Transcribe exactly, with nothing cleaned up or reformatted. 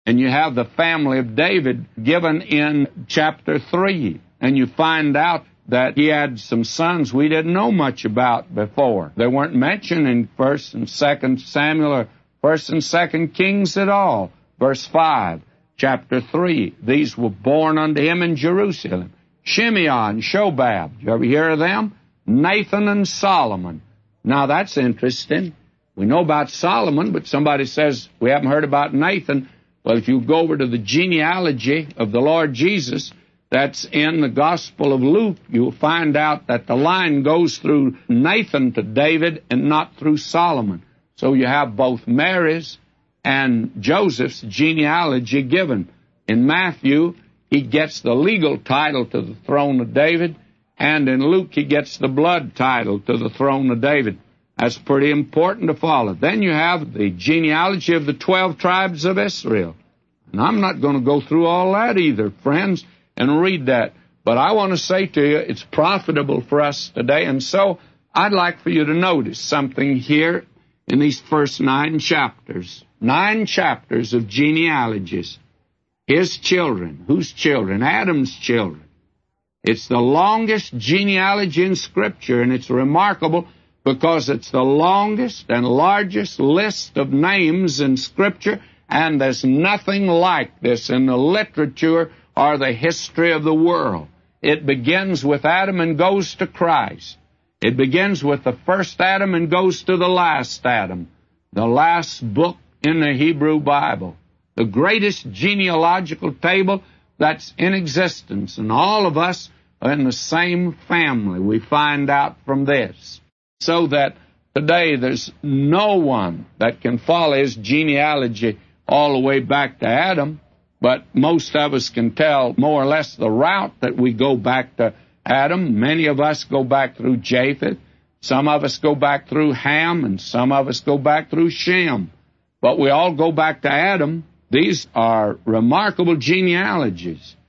And you have the family of David given in chapter three. And you find out that he had some sons we didn't know much about before. They weren't mentioned in First and Second Samuel or First and Second Kings at all. Verse five, chapter three. These were born unto him in Jerusalem. Shimeon and Shobab. Did you ever hear of them? Nathan and Solomon. Now that's interesting. We know about Solomon, but somebody says we haven't heard about Nathan. Well, if you go over to the genealogy of the Lord Jesus, that's in the Gospel of Luke, you'll find out that the line goes through Nathan to David and not through Solomon. So you have both Mary's and Joseph's genealogy given. In Matthew, he gets the legal title to the throne of David, and in Luke, he gets the blood title to the throne of David. That's pretty important to follow. Then you have the genealogy of the twelve tribes of Israel. And I'm not going to go through all that either, friends, and read that. But I want to say to you, it's profitable for us today. And so I'd like for you to notice something here in these first nine chapters. Nine chapters of genealogies. His children. Whose children? Adam's children. It's the longest genealogy in Scripture, and it's remarkable because it's the longest and largest list of names in Scripture, and there's nothing like this in the literature or the history of the world. It begins with Adam and goes to Christ. It begins with the first Adam and goes to the last Adam, the last book in the Hebrew Bible, the greatest genealogical table that's in existence, and all of us are in the same family. We find out from this. So that today there's no one that can follow his genealogy all the way back to Adam, but most of us can tell more or less the route that we go back to Adam. Many of us go back through Japheth. Some of us go back through Ham, and some of us go back through Shem. But we all go back to Adam. These are remarkable genealogies.